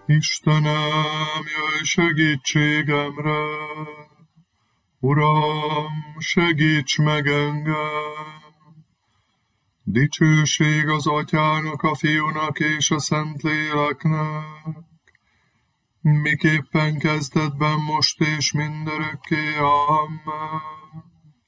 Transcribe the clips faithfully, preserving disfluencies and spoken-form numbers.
Istenem, jöjj segítségemre! Uram, segíts meg engem! Dicsőség az Atyának, a Fiúnak és a Szentléleknek, miképpen kezdetben, most és mindörökké. Amen.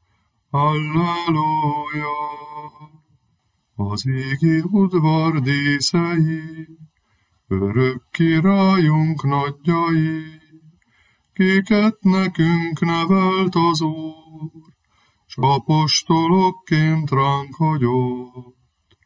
Halleluja! Az égi udvar díszei, örök királyunk nagyjai, kiket nekünk nevelt az Úr, s apostolokként ránk hagyott.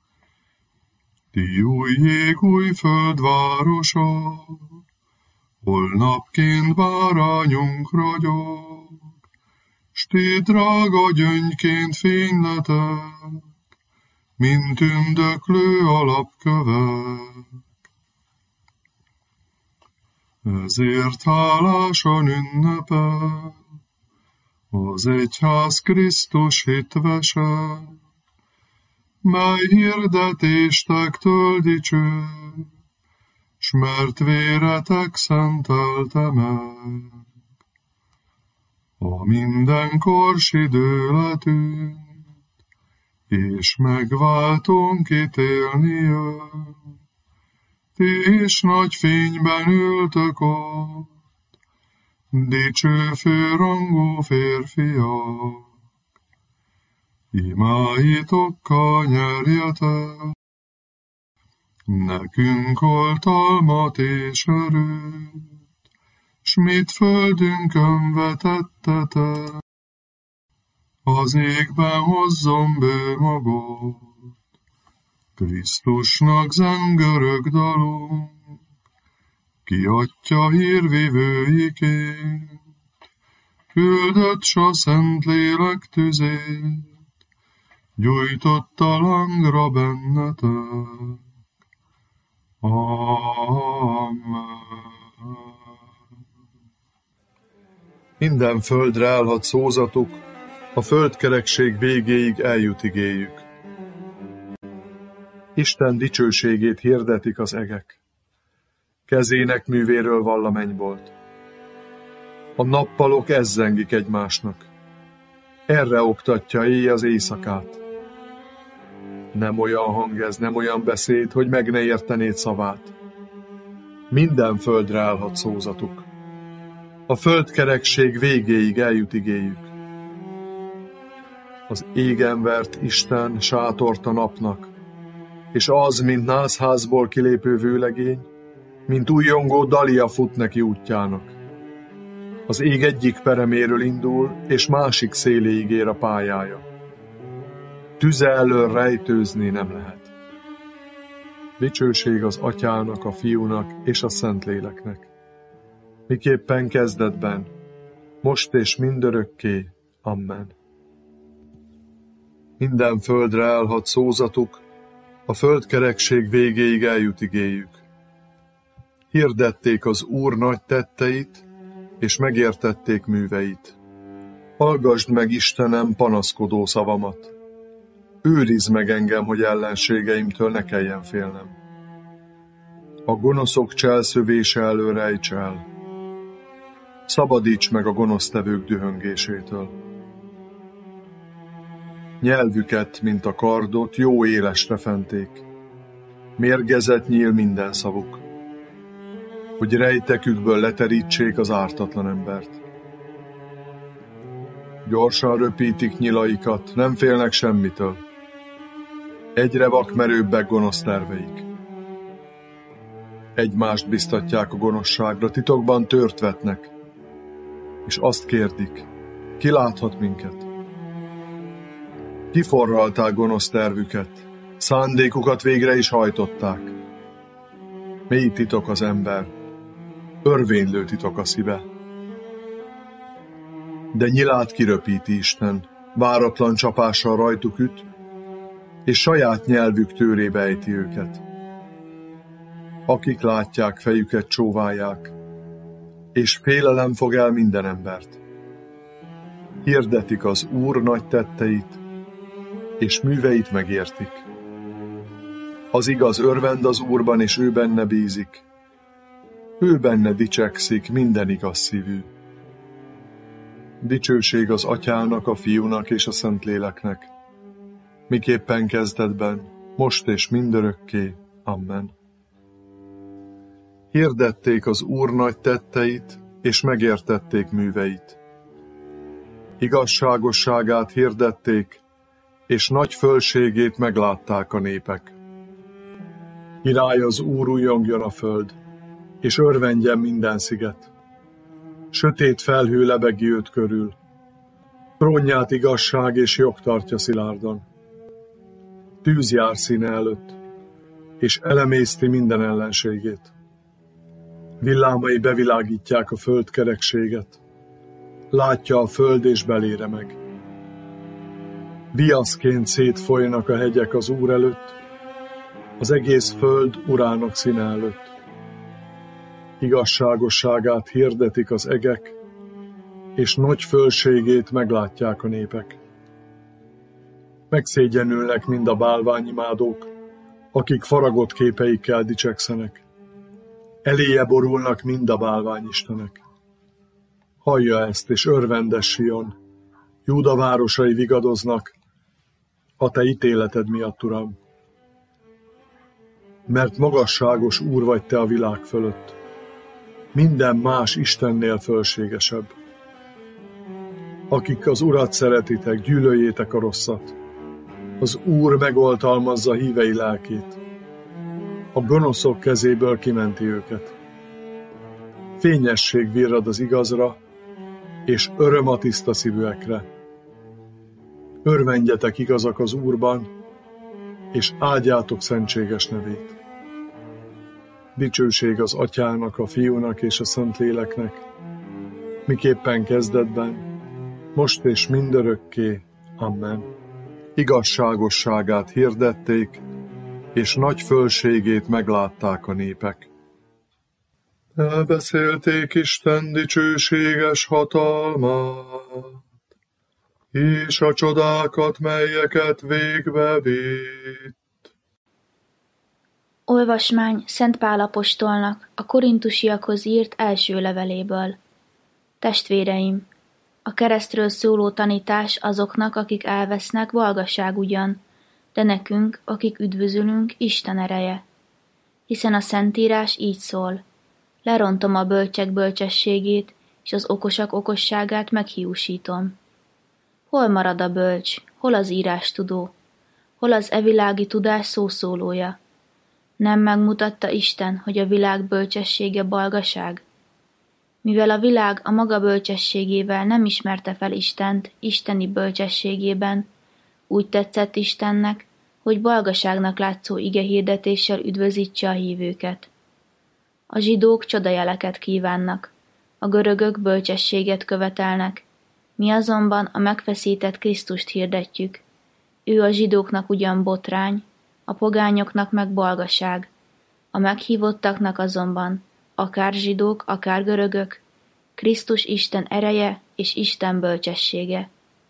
Ti új jég, új földvárosa, hol napként bárányunk ragyog, s ti drága gyöngyként fényletek, mint tündöklő alapkövek. Ezért hálásan ünnepel az egyház Krisztus hitvese, mely hirdetéstektől dicső, s mert véretek szentelte meg. A mindenkors idő letűnt, és megváltónk ítélni jön. Ti is nagy fényben ültök ott, dicső főrangú férfiak. Imáitokkal nyerjetek, nekünk oltalmat és erőt, s mit földünkön vetettetek, az égben hozzon bő magot. Krisztusnak zengörög dalunk, ki Atya hírvivőiként, küldött s a Szentlélek tüzét, gyújtotta lángra bennetek. Amen. Minden földre állhat szózatuk, a földkerekség végéig eljut igéjük. Isten dicsőségét hirdetik az egek, kezének művéről vall a mennybolt. A nappalok ezzengik egymásnak, erre oktatja éj az éjszakát. Nem olyan hang ez, nem olyan beszéd, hogy meg ne értenéd szavát. Minden földre állhat szózatuk, a földkerekség végéig eljut igéjük. Az égen vert Isten sátort a napnak, és az, mint nászházból kilépő vőlegény, mint újjongó dalia fut neki útjának. Az ég egyik pereméről indul, és másik széléig ér a pályája. Tüze elől rejtőzni nem lehet. Dicsőség az Atyának, a Fiúnak és a Szentléleknek, miképpen kezdetben, most és mindörökké. Amen. Minden földre állhat szózatuk, a földkerekség végéig eljut igéjük. Hirdették az Úr nagy tetteit, és megértették műveit. Hallgasd meg, Istenem, panaszkodó szavamat. Őrizd meg engem, hogy ellenségeimtől ne kelljen félnem. A gonoszok cselszövése elől rejts el. Szabadíts meg a gonosztevők dühöngésétől. Nyelvüket, mint a kardot, jó élesre fenték. Mérgezet nyíl minden szavuk, hogy rejtekükből leterítsék az ártatlan embert. Gyorsan röpítik nyilaikat, nem félnek semmitől. Egyre vakmerőbbek gonosz terveik. Egymást biztatják a gonoszságra, titokban tört vetnek, és azt kérdik, ki láthat minket? Kiforralták gonosz tervüket, szándékukat végre is hajtották. Mély titok az ember, örvénylő titok a szíve. De nyilát kiröpíti Isten, váratlan csapással rajtuk üt, és saját nyelvük tőrébe ejti őket. Akik látják, fejüket csóválják, és félelem fog el minden embert. Hirdetik az Úr nagy tetteit, és műveit megértik. Az igaz örvend az Úrban, és ő benne bízik. ő benne dicsekszik minden igaz szívű. Dicsőség az Atyának, a Fiúnak és a Szentléleknek, miképpen kezdetben, most és mindörökké. Amen. Hirdették az Úr nagy tetteit, és megértették műveit. Igazságosságát hirdették, és nagy fölségét meglátták a népek. Király az Úr, újjongjon a föld, és örvendjen minden sziget. Sötét felhő lebegi őt körül, trónját igazság és jog tartja szilárdan. Tűz jár színe előtt, és elemészti minden ellenségét. Villámai bevilágítják a föld kerekséget, látja a föld és belére meg. Viaszként szétfolynak a hegyek az Úr előtt, az egész föld Urának színe előtt. Igazságosságát hirdetik az egek, és nagy fölségét meglátják a népek. Megszégyenülnek mind a bálványimádók, akik faragott képeikkel dicsekszenek. Eléje borulnak mind a bálványistenek. Hallja ezt, és örvendes Sion, Júda városai vigadoznak, a te ítéleted miatt, Uram. Mert magasságos Úr vagy te a világ fölött, minden más Istennél fölségesebb. Akik az Urat szeretitek, gyűlöljétek a rosszat. Az Úr megoltalmazza hívei lelkét. A gonoszok kezéből kimenti őket. Fényesség virrad az igazra, és öröm a tiszta szívűekre. Örvendjetek igazak az Úrban, és áldjátok szentséges nevét. Dicsőség az Atyának, a Fiúnak és a Szentléleknek, miképpen kezdetben, most és mindörökké. Amen. Igazságosságát hirdették, és nagy fölségét meglátták a népek. Elbeszélték Isten dicsőséges hatalmát, és a csodákat, melyeket végbe vitt. Olvasmány Szent Pál apostolnak a korintusiakhoz írt első leveléből. Testvéreim, a keresztről szóló tanítás azoknak, akik elvesznek, valgaság ugyan, de nekünk, akik üdvözülünk, Isten ereje. Hiszen a Szentírás így szól: lerontom a bölcsek bölcsességét, és az okosak okosságát meghiúsítom. Hol marad a bölcs, hol az írástudó, hol az evilági tudás szószólója? Nem megmutatta Isten, hogy a világ bölcsessége balgaság? Mivel a világ a maga bölcsességével nem ismerte fel Istent isteni bölcsességében, úgy tetszett Istennek, hogy balgaságnak látszó igehirdetéssel üdvözítse a hívőket. A zsidók csodajeleket kívánnak, a görögök bölcsességet követelnek, mi azonban a megfeszített Krisztust hirdetjük. Ő a zsidóknak ugyan botrány, a pogányoknak meg balgaság, a meghívottaknak azonban, akár zsidók, akár görögök, Krisztus Isten ereje és Isten bölcsessége.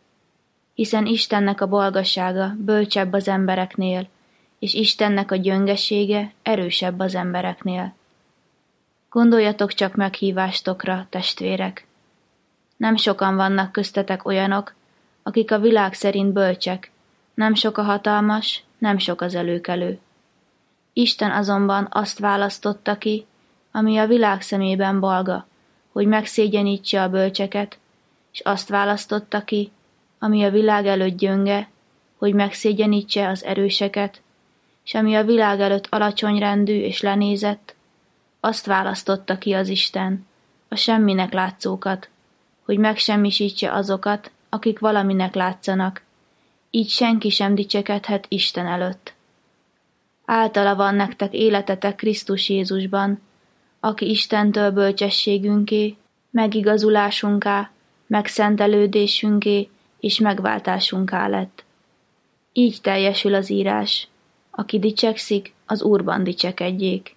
Hiszen Istennek a balgasága bölcsebb az embereknél, és Istennek a gyöngesége erősebb az embereknél. Gondoljatok csak meghívástokra, testvérek! Nem sokan vannak köztetek olyanok, akik a világ szerint bölcsek, nem sok a hatalmas, nem sok az előkelő. Isten azonban azt választotta ki, ami a világ szemében balga, hogy megszégyenítse a bölcseket, és azt választotta ki, ami a világ előtt gyönge, hogy megszégyenítse az erőseket, és ami a világ előtt alacsonyrendű és lenézett, azt választotta ki az Isten, a semminek látszókat, hogy megsemmisítse azokat, akik valaminek látszanak, így senki sem dicsekedhet Isten előtt. Általa van nektek életetek Krisztus Jézusban, aki Istentől bölcsességünké, megigazulásunká, megszentelődésünké és megváltásunká lett. Így teljesül az írás: aki dicsekszik, az Úrban dicsekedjék.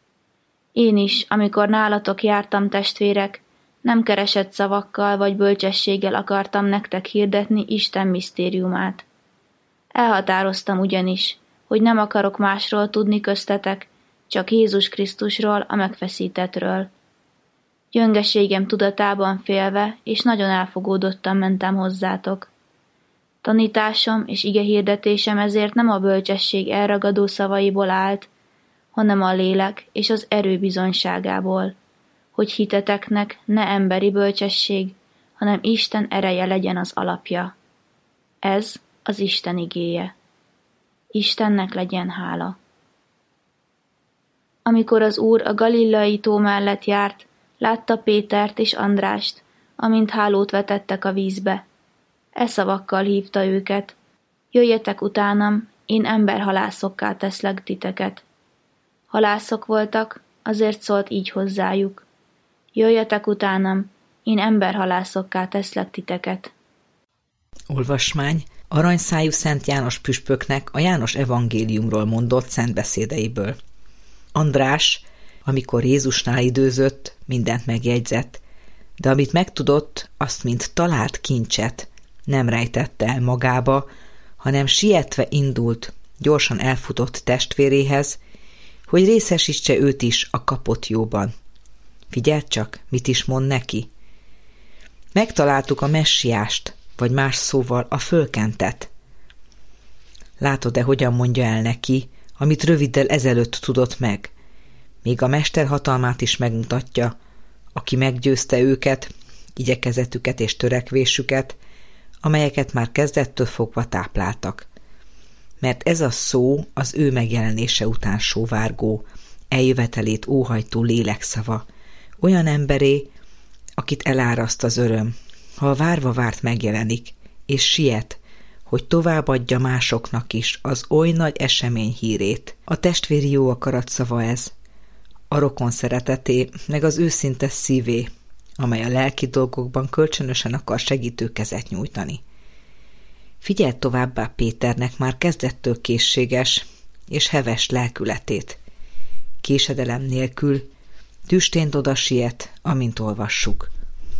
Én is, amikor nálatok jártam, testvérek, nem keresett szavakkal vagy bölcsességgel akartam nektek hirdetni Isten misztériumát. Elhatároztam ugyanis, hogy nem akarok másról tudni köztetek, csak Jézus Krisztusról, a megfeszítettről. Gyöngeségem tudatában félve, és nagyon elfogódottan mentem hozzátok. Tanításom és igehirdetésem ezért nem a bölcsesség elragadó szavaiból állt, hanem a lélek és az erő bizonyságából, hogy hiteteknek ne emberi bölcsesség, hanem Isten ereje legyen az alapja. Ez az Isten igéje. Istennek legyen hála. Amikor az Úr a Galilei tó mellett járt, látta Pétert és Andrást, amint hálót vetettek a vízbe. E szavakkal hívta őket: jöjjetek utánam, én emberhalászokká teszlek titeket. Halászok voltak, azért szólt így hozzájuk: jöjjetek utánam, én emberhalászokká teszlek titeket. Olvasmány aranyszájú Szent János püspöknek a János evangéliumról mondott szentbeszédeiből. András, amikor Jézusnál időzött, mindent megjegyzett, de amit megtudott, azt mint talált kincset nem rejtette el magába, hanem sietve indult, gyorsan elfutott testvéréhez, hogy részesítse őt is a kapott jóban. Figyeld csak, mit is mond neki. Megtaláltuk a messiást, vagy más szóval a fölkentet. Látod-e, hogyan mondja el neki, amit röviddel ezelőtt tudott meg? Még a mester hatalmát is megmutatja, aki meggyőzte őket, igyekezetüket és törekvésüket, amelyeket már kezdettől fogva tápláltak. Mert ez a szó az ő megjelenése után sóvárgó, eljövetelét óhajtó lélekszava, olyan emberé, akit eláraszt az öröm, ha a várva várt megjelenik, és siet, hogy továbbadja másoknak is az oly nagy esemény hírét. A testvéri jó akarat szava ez, a rokon szereteté, meg az őszinte szívé, amely a lelki dolgokban kölcsönösen akar segítő kezet nyújtani. Figyeld továbbá Péternek már kezdettől készséges és heves lelkületét. Késedelem nélkül tüstént oda siet, amint olvassuk.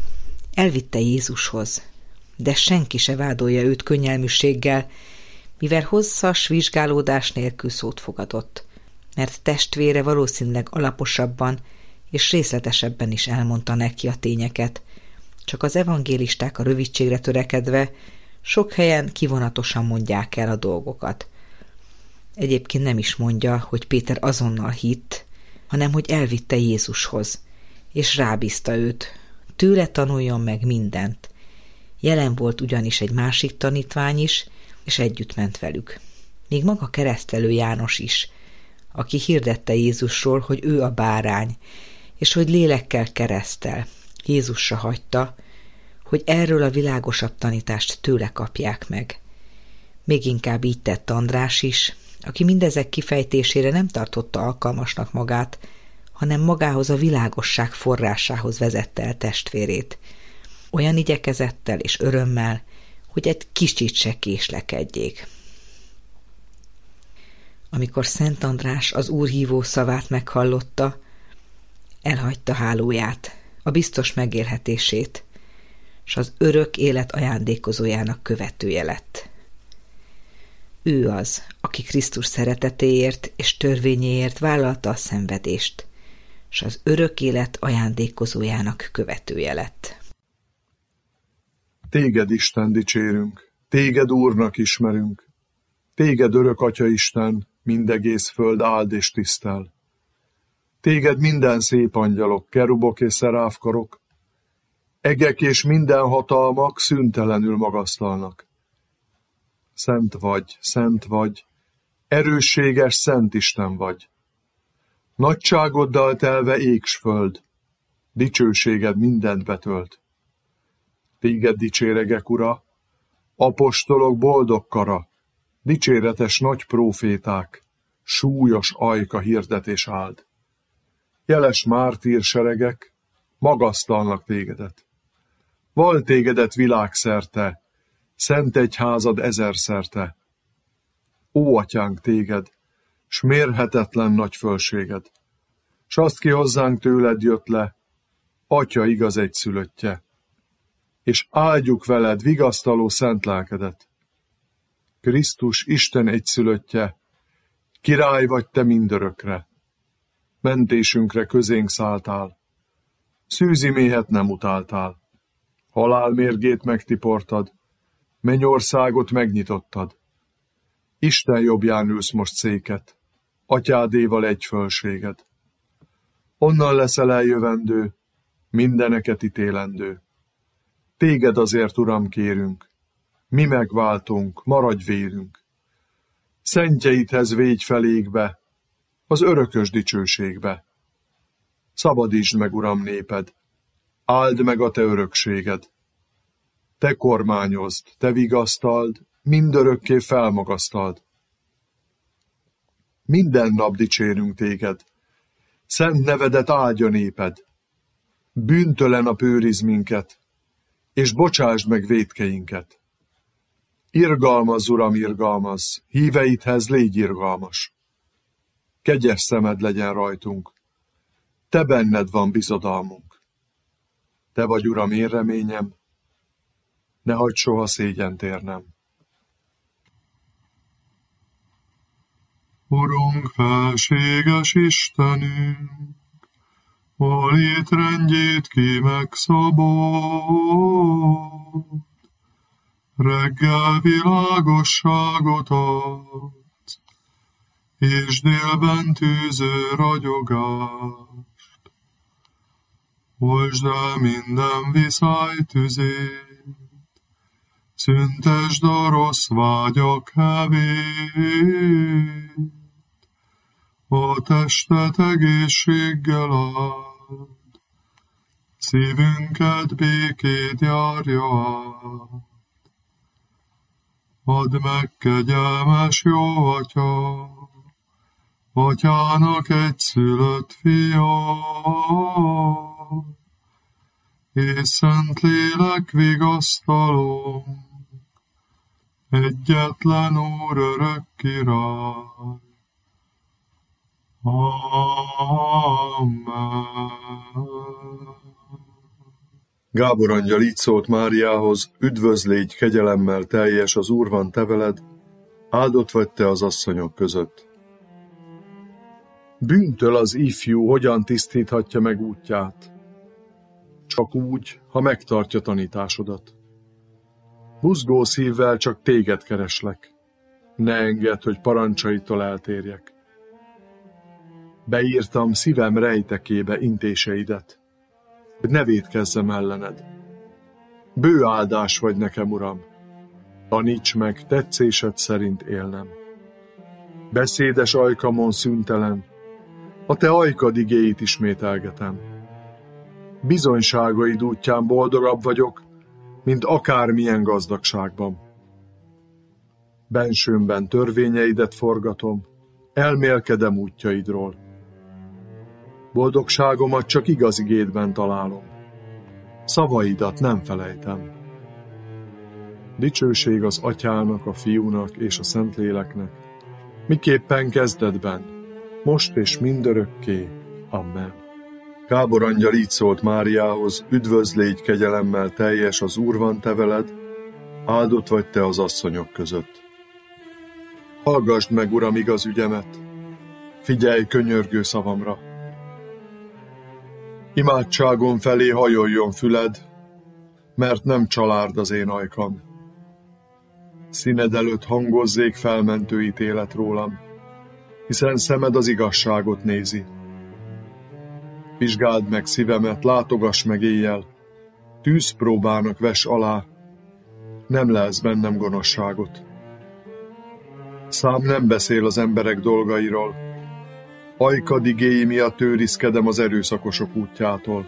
Elvitte Jézushoz, de senki se vádolja őt könnyelműséggel, mivel hosszas vizsgálódás nélkül szót fogadott, mert testvére valószínűleg alaposabban és részletesebben is elmondta neki a tényeket, csak az evangélisták a rövidségre törekedve sok helyen kivonatosan mondják el a dolgokat. Egyébként nem is mondja, hogy Péter azonnal hitt, hanem hogy elvitte Jézushoz, és rábízta őt, tőle tanuljon meg mindent. Jelen volt ugyanis egy másik tanítvány is, és együtt ment velük. Még maga keresztelő János is, aki hirdette Jézusról, hogy ő a bárány, és hogy lélekkel keresztel. Jézusra hagyta, hogy erről a világosabb tanítást tőle kapják meg. Még inkább így tett András is, aki mindezek kifejtésére nem tartotta alkalmasnak magát, hanem magához a világosság forrásához vezette el testvérét. Olyan igyekezettel és örömmel, hogy egy kicsit se késlekedjék. Amikor Szent András az Úr hívó szavát meghallotta, elhagyta hálóját, a biztos megélhetését, s az örök élet ajándékozójának követője lett. Ő az, aki Krisztus szeretetéért és törvényéért vállalta a szenvedést, s az örök élet ajándékozójának követője lett. Téged, Isten, dicsérünk, téged Úrnak ismerünk, téged örök Atya Isten, mindegész föld áld és tisztel. Téged minden szép angyalok, kerubok és szeráfkarok, egek és minden hatalmak szüntelenül magasztalnak. Szent vagy, szent vagy, erősséges Szent Isten vagy. Nagyságoddal telve ég s föld, dicsőséged mindent betölt. Téged dicséregek, Ura, apostolok boldog kara, dicséretes nagy próféták, súlyos ajka hirdetés áld. Jeles mártír seregek magasztalnak tégedet. Val tégedet világszerte, szent egyházad ezerszerte. Ó, atyánk, téged, s mérhetetlen nagy fölséged, s azt ki hozzánk tőled jött le, Atya igaz egyszülöttje, és áldjuk veled vigasztaló szent lelkedet. Krisztus Isten egyszülöttje, király vagy te mindörökre, mentésünkre közénk szálltál. Szűzi méhet nem utáltál. Halál mérgét megtiportad, mennyországot megnyitottad. Isten jobbján ülsz most széket, atyádéval egy fölséged. Onnan leszel eljövendő, mindeneket ítélendő. Téged azért, Uram, kérünk, mi megváltunk, maradj vérünk. Szentjeidhez végy felékbe, az örökös dicsőségbe. Szabadítsd meg, Uram, néped, áld meg a te örökséged. Te kormányozd, te vigasztald, mindörökké felmagasztald. Minden nap dicsérünk téged, szent nevedet áldja néped. Bűntelen a őrizd minket, és bocsásd meg vétkeinket. Irgalmazz, Uram, irgalmazz, híveidhez légy irgalmas. Kegyes szemed legyen rajtunk, te benned van bizodalmunk. Te vagy, Uram, én reményem, ne hagyd soha szégyent érnem. Urunk, felséges Istenünk, a létrendjét ki megszabad, reggel világosságot adsz, és délben tűző ragyogást. Oltsd el minden viszály tüzét, szüntesd a rossz vágyak hevét, a testet egészséggel áld, szívünket békét járja át. Add meg, kegyelmes jó Atya, Atyának egyszülött fia, és Szentlélek vigasztalom, egyetlen Úr, örök király. Amen. Gábor angyal így szólt Máriához: üdvözl, légy kegyelemmel teljes, az Úr van te veled, áldott vagy te az asszonyok között. Bűntől az ifjú hogyan tisztíthatja meg útját? Csak úgy, ha megtartja tanításodat. Buzgó szívvel csak téged kereslek, ne engedd, hogy parancsaitól eltérjek. Beírtam szívem rejtekébe intéseidet, hogy ne vétkezzem ellened. Bő áldás vagy nekem, Uram, taníts meg tetszésed szerint élnem. Beszédes ajkamon szüntelen, a te ajkad igéit ismételgetem. Bizonyságaid útján boldogabb vagyok, mint akármilyen gazdagságban. Bensőmben törvényeidet forgatom, elmélkedem útjaidról. Boldogságomat csak igaz igédben találom, szavaidat nem felejtem. Dicsőség az Atyának, a Fiúnak és a Szentléleknek, miképpen kezdetben, most és mindörökké. Amen. Gábor angyal így szólt Máriához: üdvözl, légy kegyelemmel teljes, az Úr van te veled, áldott vagy te az asszonyok között. Hallgasd meg, Uram, igaz ügyemet, figyelj könyörgő szavamra. Imádságom felé hajoljon füled, mert nem csalárd az én ajkam. Színed előtt hangozzék felmentő ítélet rólam, hiszen szemed az igazságot nézi. Vizsgáld meg szívemet, látogass meg éjjel, tűzpróbának vess alá, nem lelsz bennem gonoszságot. Szám nem beszél az emberek dolgairól, ajkad igéi miatt őrizkedem az erőszakosok útjától.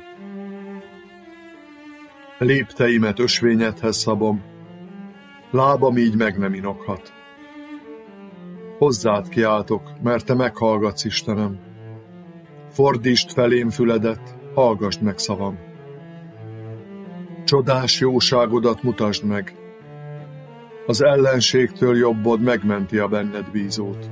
Lépteimet ösvényedhez szabom, lábam így meg nem inokhat. Hozzád kiáltok, mert te meghallgatsz, Istenem. Fordítsd felém füledet, hallgasd meg szavam. Csodás jóságodat mutasd meg, az ellenségtől jobbod megmenti a benned bízót.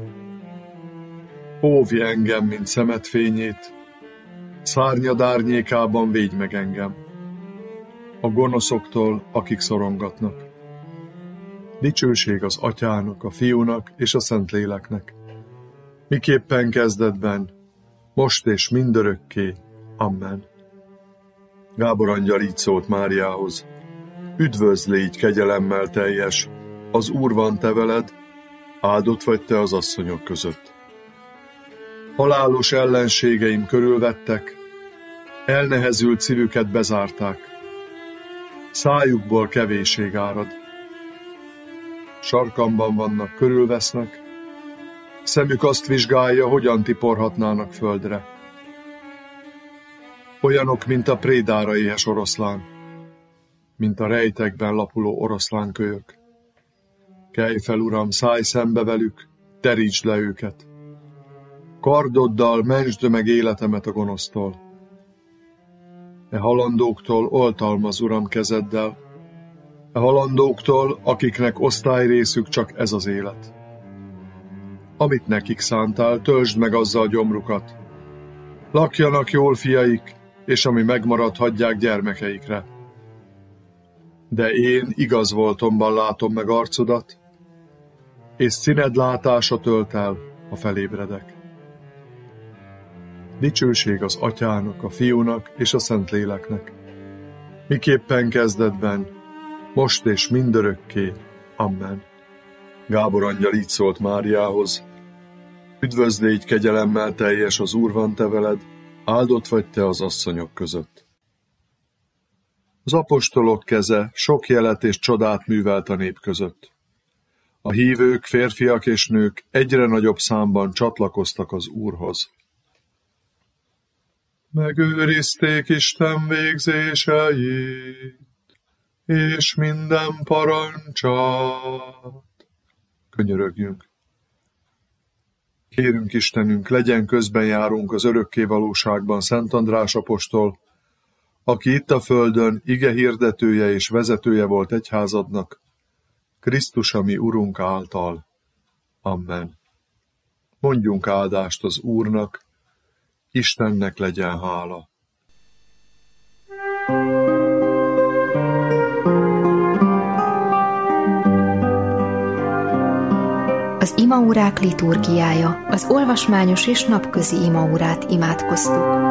Óvj engem, mint szemed fényét, szárnyad árnyékában védj meg engem, a gonoszoktól, akik szorongatnak. Dicsőség az Atyának, a Fiúnak és a Szentléleknek, miképpen kezdetben, most és mindörökké. Amen. Gábor angyal így szólt Máriához: Üdvözl, légy kegyelemmel teljes, az Úr van te veled, áldott vagy te az asszonyok között. Halálos ellenségeim körülvettek, elnehezült szívüket bezárták, szájukból kevésség árad. Sarkamban vannak, körülvesznek, szemük azt vizsgálja, hogyan tiporhatnának földre. Olyanok, mint a prédára éhes oroszlán, mint a rejtekben lapuló oroszlánkölyök. Kelj fel, Uram, szállj szembe velük, terítsd le őket. Kardoddal mentsd meg életemet a gonosztól. E halandóktól oltalmaz, Uram, kezeddel, e halandóktól, akiknek osztályrészük csak ez az élet. Amit nekik szántál, töltsd meg azzal gyomrukat. Lakjanak jól fiaik, és ami megmarad, hagyják gyermekeikre. De én igaz voltomban látom meg arcodat, és színed látása tölt el, ha felébredek. Dicsőség az Atyának, a Fiúnak és a Szentléleknek, miképpen kezdetben, most és mindörökké. Amen. Gábor angyal így szólt Máriához: Üdvözl, légy kegyelemmel teljes, az Úr van te veled, áldott vagy te az asszonyok között. Az apostolok keze sok jelet és csodát művelt a nép között. A hívők, férfiak és nők egyre nagyobb számban csatlakoztak az Úrhoz. Megőrizték Isten végzéseit, és minden parancsát. Könyörögjünk. Kérünk Istenünk, legyen közbenjárunk az örökké valóságban Szent András apostol, aki itt a földön ige hirdetője és vezetője volt egyházadnak, Krisztus a mi Urunk által. Amen. Mondjunk áldást az Úrnak, Istennek legyen hála. Az imaórák liturgiája, az olvasmányos és napközi imaórát imádkoztuk.